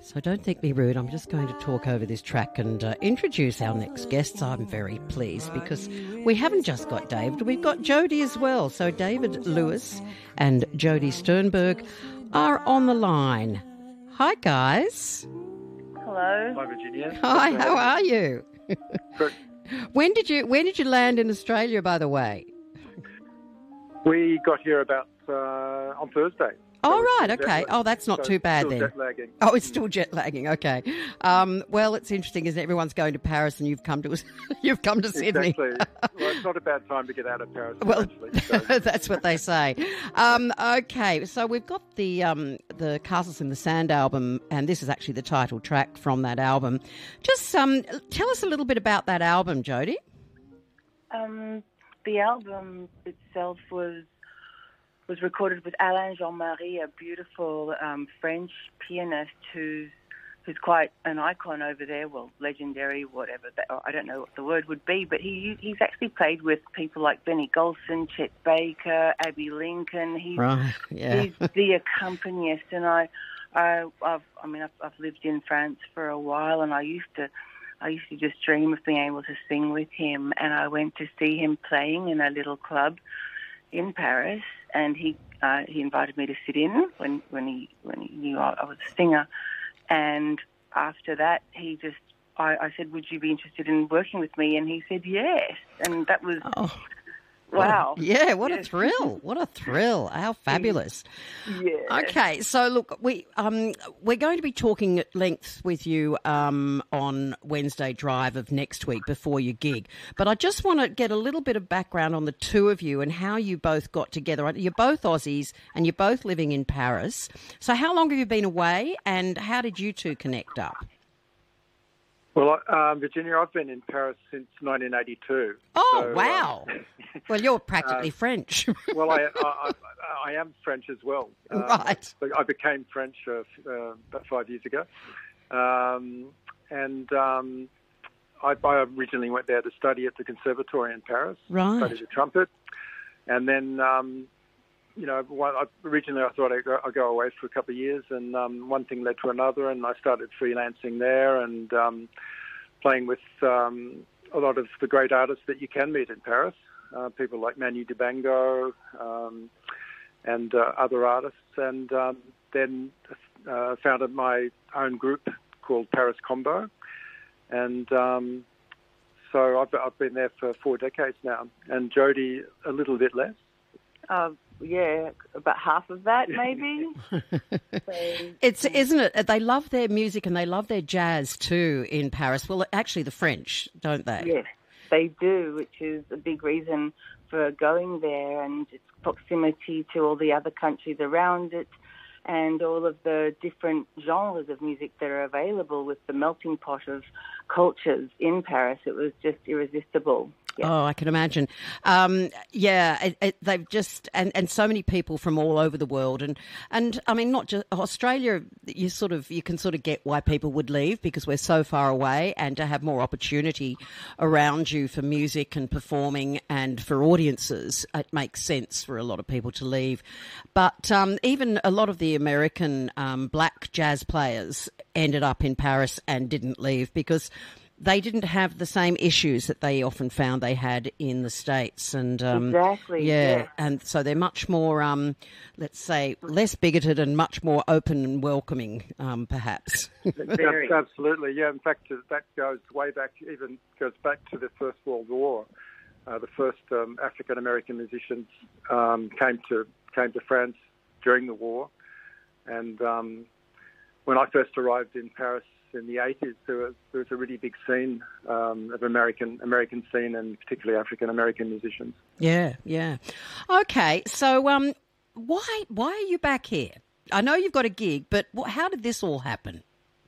So don't think me rude. I'm just going to talk over this track and introduce our next guests. I'm very pleased because we haven't just got David. We've got Jody as well. So David Lewis and Jody Sternberg are on the line. Hi, guys. Hello. Hi, Virginia. Hi, how are you? Good. When did you land in Australia, by the way? We got here about on Thursday. Oh, right, okay. Oh, that's not too bad then. Jet lagging. Oh, it's still jet lagging. Okay. Well, it's interesting, isn't it? Everyone's going to Paris, and you've come to Sydney. Exactly. Well, it's not a bad time to get out of Paris. Well, actually, so. that's what they say. Okay, so we've got the Castles in the Sand album, and this is actually the title track from that album. Just tell us a little bit about that album, Jody. The album itself was recorded with Alain Jean-Marie, a beautiful French pianist who's quite an icon over there. Well, legendary, whatever. I don't know what the word would be, but he's actually played with people like Benny Golson, Chet Baker, Abbey Lincoln. He's the accompanist, and I've lived in France for a while, and I used to just dream of being able to sing with him. And I went to see him playing in a little club in Paris, and he invited me to sit in when he knew I was a singer. And after that, I said, "Would you be interested in working with me?" And he said yes, and that was wow. What a thrill! What a thrill! How fabulous! Yeah. Okay, so look, we're going to be talking at length with you on Wednesday Drive of next week before your gig. But I just want to get a little bit of background on the two of you and how you both got together. You're both Aussies and you're both living in Paris. So how long have you been away, and how did you two connect up? Well, Virginia, I've been in Paris since 1982. Oh, so, wow. Well, you're practically French. Well, I am French as well. Right. I became French about 5 years ago. I originally went there to study at the Conservatoire in Paris. Right. Studied the trumpet. And then, originally I thought I'd go away for a couple of years, and one thing led to another, and I started freelancing there and playing with a lot of the great artists that you can meet in Paris, people like Manu Dibango and other artists, and then founded my own group called Paris Combo, and so I've been there for 4 decades now, and Jody a little bit less. About half of that, maybe. Isn't it? They love their music and they love their jazz too in Paris. Well, actually, the French, don't they? Yes, they do, which is a big reason for going there, and its proximity to all the other countries around it, and all of the different genres of music that are available with the melting pot of cultures in Paris. It was just irresistible. Yeah. Oh, I can imagine. They've just and so many people from all over the world, and I mean not just Australia. You can sort of get why people would leave because we're so far away, and to have more opportunity around you for music and performing and for audiences, it makes sense for a lot of people to leave. But even a lot of the American black jazz players ended up in Paris and didn't leave because they didn't have the same issues that they often found they had in the States. And exactly. Yeah, and so they're much more, let's say, less bigoted and much more open and welcoming, perhaps. Absolutely, yeah. In fact, that goes back to the First World War. The first African American musicians came to France during the war, and when I first arrived in Paris in the 80s, there was a really big scene of American scene, and particularly African American musicians. Yeah. Okay, so why are you back here? I know you've got a gig, but how did this all happen?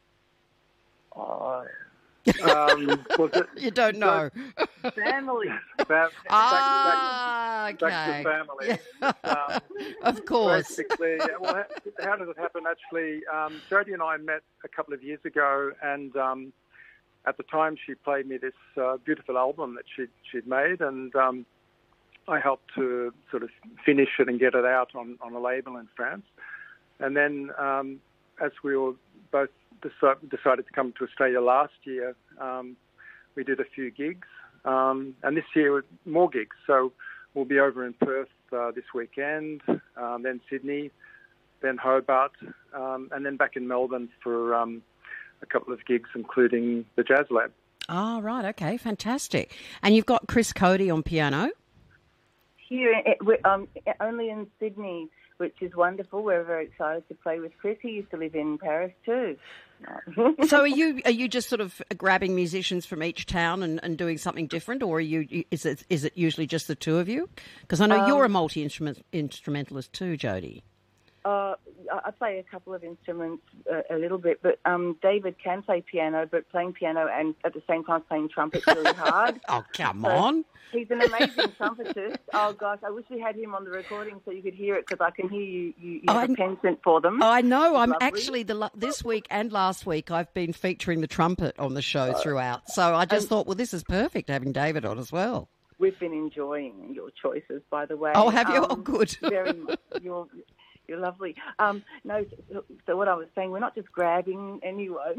You don't know. Family. Back okay. to family. Of course. Basically, well, how did it happen? Actually, Jodie and I met a couple of years ago, and at the time she played me this beautiful album that she'd made, and I helped to sort of finish it and get it out on a label in France. And then as we were both decided to come to Australia last year, we did a few gigs, and this year more gigs. So we'll be over in Perth this weekend, then Sydney, then Hobart, and then back in Melbourne for a couple of gigs, including the Jazz Lab. Oh, right, okay, fantastic. And you've got Chris Cody on piano? Here, only in Sydney, which is wonderful. We're very excited to play with Chris. He used to live in Paris too. So are you just sort of grabbing musicians from each town and doing something different, or is it usually just the two of you? Because I know you're a multi-instrumentalist too, Jodie. I play a couple of instruments a little bit, but David can play piano, but playing piano and at the same time playing trumpet's really hard. Oh, come on. He's an amazing trumpetist. Oh, gosh, I wish we had him on the recording so you could hear it, because I can hear you have a penchant for them. I know. I'm actually, this week and last week, I've been featuring the trumpet on the show throughout. So I just thought, well, this is perfect having David on as well. We've been enjoying your choices, by the way. Oh, have you? Oh, good. Very much. You're lovely. No, so what I was saying, we're not just grabbing anyone.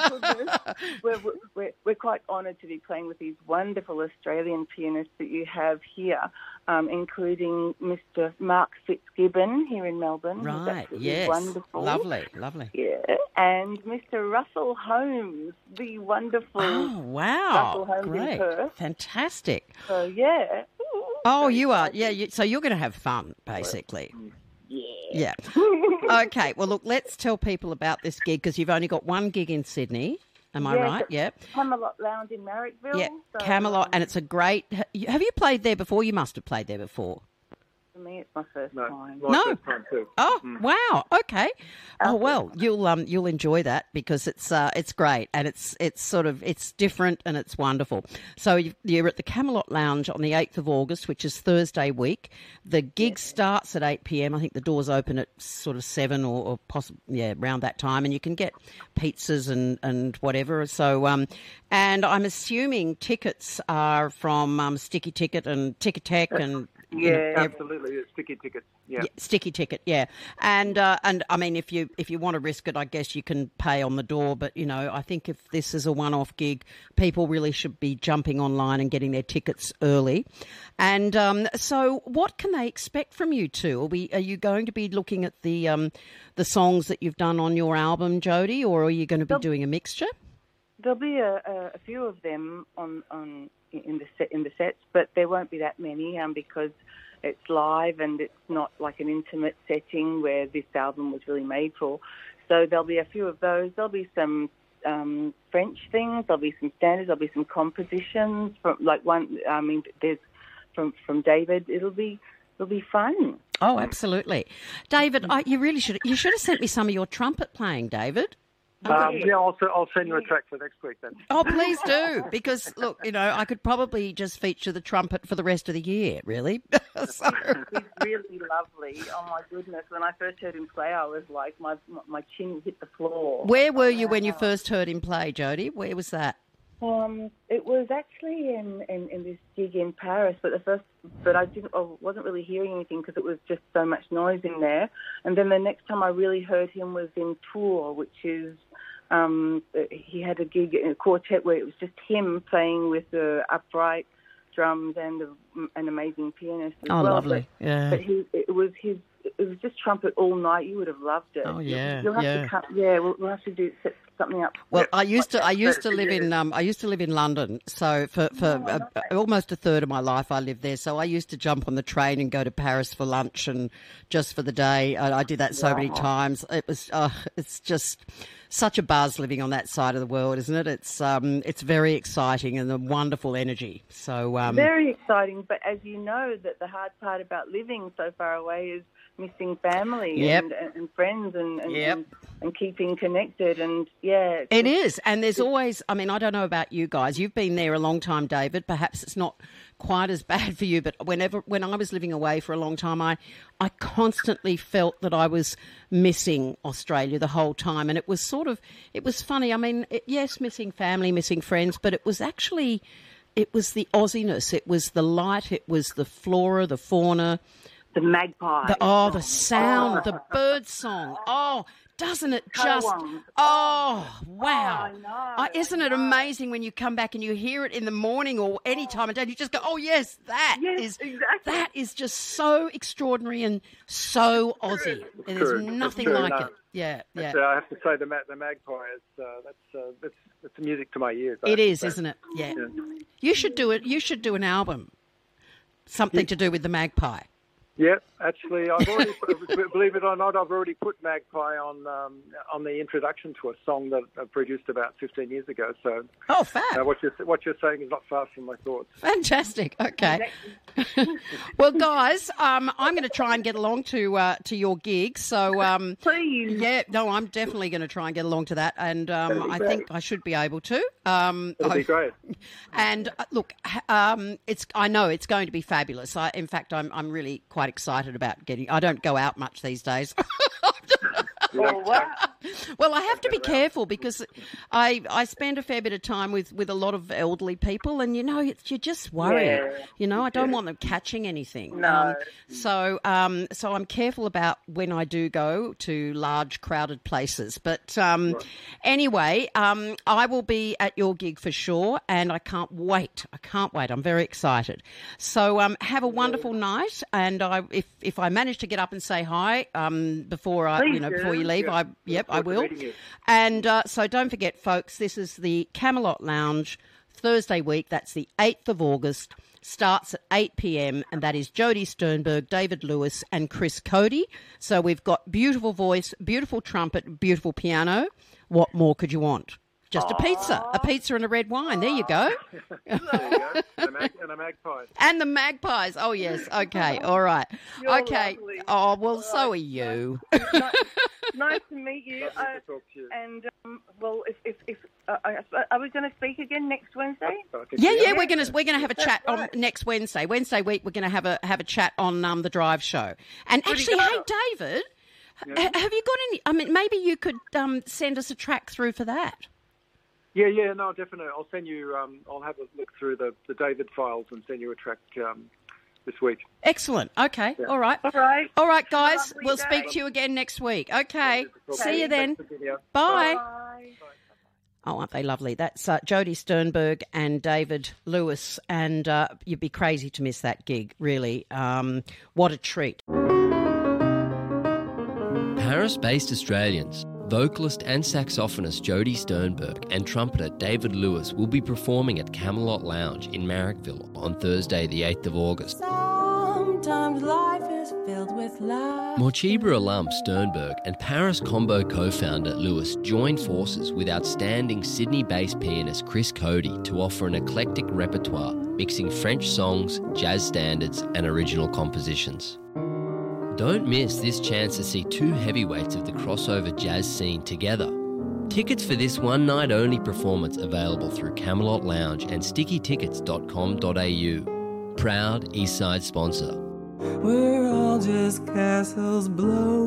we're quite honoured to be playing with these wonderful Australian pianists that you have here, including Mr. Mark Fitzgibbon here in Melbourne. Right, yes. Wonderful. Lovely. Yeah. And Mr. Russell Holmes, the wonderful Russell Holmes great. in Perth. Fantastic. So, yeah. Oh, you are. Yeah, so you're going to have fun, basically. Yeah. Okay. Well, look, let's tell people about this gig, because you've only got one gig in Sydney. Am I right? Yeah. Camelot Lounge in Marrickville. Yeah. So, Camelot, and it's a great. Have you played there before? You must have played there before. For me, it's my first time. First time too. Oh, wow. Okay. Oh, well, you'll enjoy that, because it's great, and it's different and it's wonderful. So you're at the Camelot Lounge on the 8th of August, which is Thursday week. The gig starts at 8 p.m. I think the doors open at sort of 7 or possibly around that time, and you can get pizzas and whatever. So and I'm assuming tickets are from Sticky Ticket and Ticketek and. Yeah, absolutely. It's Sticky Tickets. Yeah. Sticky Ticket, yeah. And I mean, if you want to risk it, I guess you can pay on the door. But, I think if this is a one-off gig, people really should be jumping online and getting their tickets early. And so what can they expect from you two? Are you going to be looking at the songs that you've done on your album, Jodie, or are you going to be doing a mixture? There'll be a few of them in the sets, but there won't be that many because it's live and it's not like an intimate setting where this album was really made for. So there'll be a few of those. There'll be some French things. There'll be some standards. There'll be some compositions from there's from David. It'll be fun. Oh, absolutely, David. You should have sent me some of your trumpet playing, David. I'll send you a track for next week then. Oh, please do, because look, I could probably just feature the trumpet for the rest of the year, really. He's really lovely. Oh my goodness! When I first heard him play, I was like, my chin hit the floor. Where were you when you first heard him play, Jodie? Where was that? It was actually in this gig in Paris, but I wasn't really hearing anything because it was just so much noise in there. And then the next time I really heard him was in Tours, which is he had a gig in a quartet where it was just him playing with the upright drums and an amazing pianist as well. Lovely! But it was just trumpet all night. You would have loved it. Oh yeah, You'll have to come. Yeah, we'll have to set something up. Well, I used to live in London, so for almost a third of my life I lived there. So I used to jump on the train and go to Paris for lunch and just for the day. I did that so many times. It was it's just such a buzz living on that side of the world, isn't it? It's very exciting and a wonderful energy. So very exciting. But as you know, that the hard part about living so far away is missing family and friends and keeping connected. And it is. And there's always, I mean, I don't know about you guys. You've been there a long time, David. Perhaps it's not quite as bad for you, but when I was living away for a long time, I constantly felt that I was missing Australia the whole time. And it was funny. I mean, yes, missing family, missing friends, but it was the Aussiness. It was the light. It was the flora, the fauna. The magpie. The sound, the bird song. Oh, Doesn't it just... Koans. Oh, wow. Oh, I know, isn't it amazing when you come back and you hear it in the morning or any time of day, you just go, oh, yes, Exactly. that is just so extraordinary and so Aussie. And there's nothing like it. Yeah, yeah. I have to say the Magpie is that's music to my ears. It is, isn't it? Yeah. You should do it. You should do an album, something to do with the Magpie. Yeah, actually, I've already, believe it or not, I've already put Magpie on the introduction to a song that I produced about 15 years ago. So, fab! What you're saying is not far from my thoughts. Fantastic. Okay. Well, guys, I'm going to try and get along to your gig. So, please. Yeah, no, I'm definitely going to try and get along to that, and I think I should be able to. That'll be great. And look, I know it's going to be fabulous. In fact, I'm really quite excited about getting... I don't go out much these days. Oh, wow. Well, I have to be careful because I spend a fair bit of time with a lot of elderly people, and you're just worried. Yeah. I don't want them catching anything. No. So I'm careful about when I do go to large crowded places. But anyway, I will be at your gig for sure, and I can't wait. I'm very excited. So have a wonderful night, and if I manage to get up and say hi before you leave, I will. And so don't forget, folks, this is the Camelot Lounge Thursday week. That's the 8th of August. Starts at 8 p.m. and that is Jody Sternberg, David Lewis and Chris Cody. So we've got beautiful voice, beautiful trumpet, beautiful piano. What more could you want? Just a pizza and a red wine. There you go. There you go. And a magpie. And the magpies. Oh, yes. Okay. All right. You're okay. lovely. Oh, well, so are you. Nice to meet you. Lovely to talk to you. And well, if are we going to speak again next Wednesday? Yeah. We're gonna have a chat on next Wednesday. Wednesday week, we're gonna have a chat on the Drive Show. And actually, hey, David, have you got any? I mean, maybe you could send us a track through for that. Yeah, no, definitely. I'll send you. I'll have a look through the David files and send you a track this week. Excellent. Okay. Yeah. All right, guys. We'll speak to you again next week. Okay. See you then. Bye. Bye. Oh, aren't they lovely? That's Jody Sternberg and David Lewis, and you'd be crazy to miss that gig, really. What a treat. Paris-based Australians, vocalist and saxophonist Jody Sternberg and trumpeter David Lewis will be performing at Camelot Lounge in Marrickville on Thursday the 8th of August. Sometimes life is filled with love. Morcheebra alum Sternberg and Paris Combo co-founder Lewis joined forces with outstanding Sydney-based pianist Chris Cody to offer an eclectic repertoire mixing French songs, jazz standards and original compositions. Don't miss this chance to see two heavyweights of the crossover jazz scene together. Tickets for this one-night-only performance available through Camelot Lounge and stickytickets.com.au. Proud Eastside sponsor. We're all just castles blowing